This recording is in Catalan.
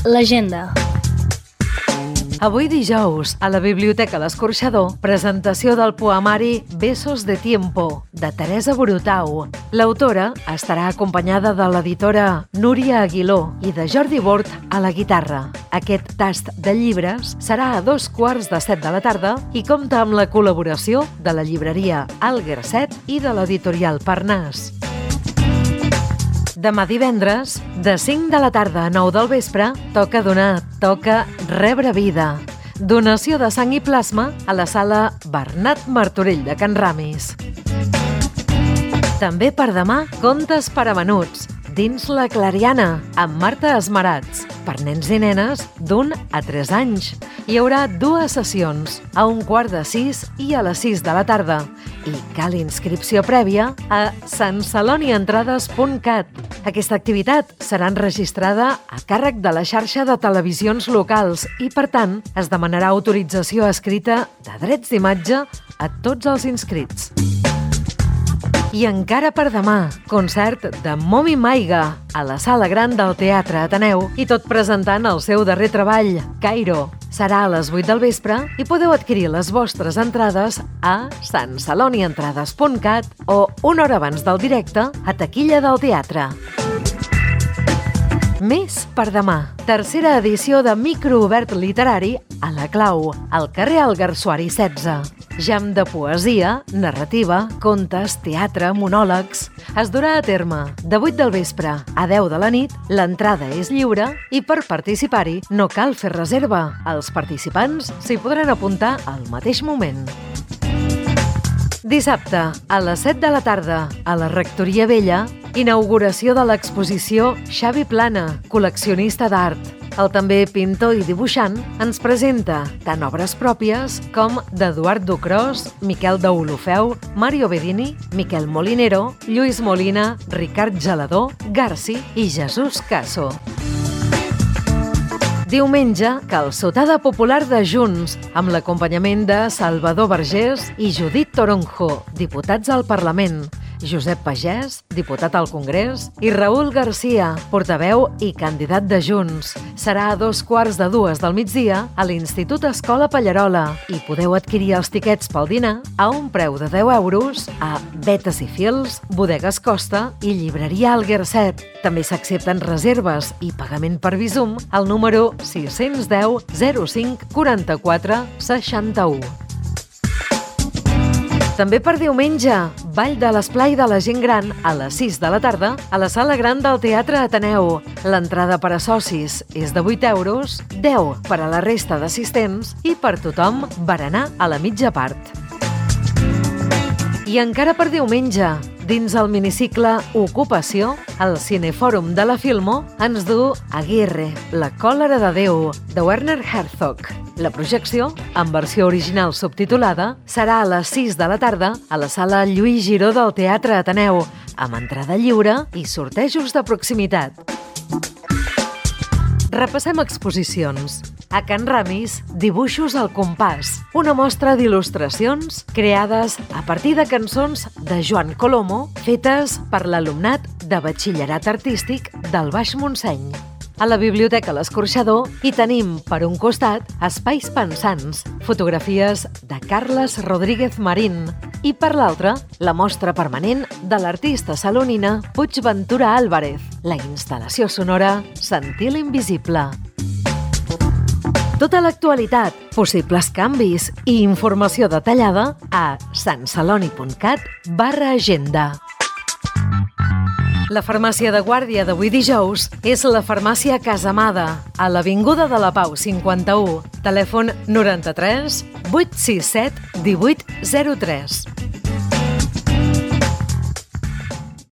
l'agenda. Avui dijous, a la Biblioteca L'Escorxador, presentació del poemari Besos de Tiempo, de Teresa Brutau. L'autora estarà acompanyada de l'editora Núria Aguiló i de Jordi Bort a la guitarra. Aquest tast de llibres serà a 7:15 de la tarda i compta amb la col·laboració de la llibreria Algerset i de l'editorial Parnàs. Demà divendres, de 5 de la tarda a 9 del vespre, toca donar, toca rebre vida. Donació de sang i plasma a la sala Bernat Martorell de Can Ramis. També per demà, contes per a menuts, dins la Clariana, amb Marta Esmerats, per nens i nenes d'1 a 3 anys. Hi haurà 2 sessions, a 5:15 i a les 6 de la tarda. I cal inscripció prèvia a santcelonientrades.cat. Aquesta activitat serà enregistrada a càrrec de la xarxa de televisions locals i, per tant, es demanarà autorització escrita de drets d'imatge a tots els inscrits. I encara per demà, concert de Momi Maiga a la Sala Gran del Teatre Ateneu i tot presentant el seu darrer treball, Cairo. Serà a les 8 del vespre i podeu adquirir les vostres entrades a santcelonientrades.cat o una hora abans del directe a taquilla del teatre. Més per demà. Tercera edició de Microobert Literari a la Clau, al carrer Algarsuari 16. Jam de poesia, narrativa, contes, teatre, monòlegs. Es durà a terme de 8 del vespre a 10 de la nit, l'entrada és lliure i per participar-hi no cal fer reserva. Els participants s'hi podran apuntar al mateix moment. Dissabte, a les 7 de la tarda, a la Rectoria Vella, inauguració de l'exposició Xavi Plana, col·leccionista d'art. El també pintor i dibuixant ens presenta tant obres pròpies com d'Eduard Ducros, Miquel d'Olofeu, Mario Bedini, Miquel Molinero, Lluís Molina, Ricard Gelador, Garci i Jesús Caso. Diumenge, calçotada popular de Junts, amb l'acompanyament de Salvador Vergés i Judit Toronjo, diputats al Parlament, Josep Pagès, diputat al Congrés, i Raül Garcia, portaveu i candidat de Junts. Serà a 2:15 del migdia a l'Institut Escola Pallarola i podeu adquirir els tiquets pel dinar a un preu de 10 euros a Vetes i Fils, Bodegues Costa i Llibreria Algerset. També s'accepten reserves i pagament per Bizum al número 610 05 44 61. També per diumenge, Ball de l'Esplai de la Gent Gran a les 6 de la tarda a la Sala Gran del Teatre Ateneu. L'entrada per a socis és de 8 euros, 10 per a la resta d'assistents i per tothom berenar a la mitja part. I encara per diumenge, dins el minicicle Ocupació, el Cinefòrum de la Filmo ens du Aguirre, la còlera de Déu, de Werner Herzog. La projecció, en versió original subtitulada, serà a les 6 de la tarda a la sala Lluís Giró del Teatre Ateneu, amb entrada lliure i sortejos de proximitat. Repassem exposicions. A Can Ramis, Dibuixos al compàs, una mostra d'il·lustracions creades a partir de cançons de Joan Colomo fetes per l'alumnat de Batxillerat Artístic del Baix Montseny. A la Biblioteca L'Escorxador hi tenim, per un costat, Espais Pensants, fotografies de Carles Rodríguez Marín, i per l'altre, la mostra permanent de l'artista salonina Puigventura Álvarez, la instal·lació sonora Sentir l'Invisible. Tota l'actualitat, possibles canvis i informació detallada a santceloni.cat/agenda. La farmàcia de guàrdia d'avui dijous és la farmàcia Casamada, a l'Avinguda de la Pau 51, telèfon 93 867 1803.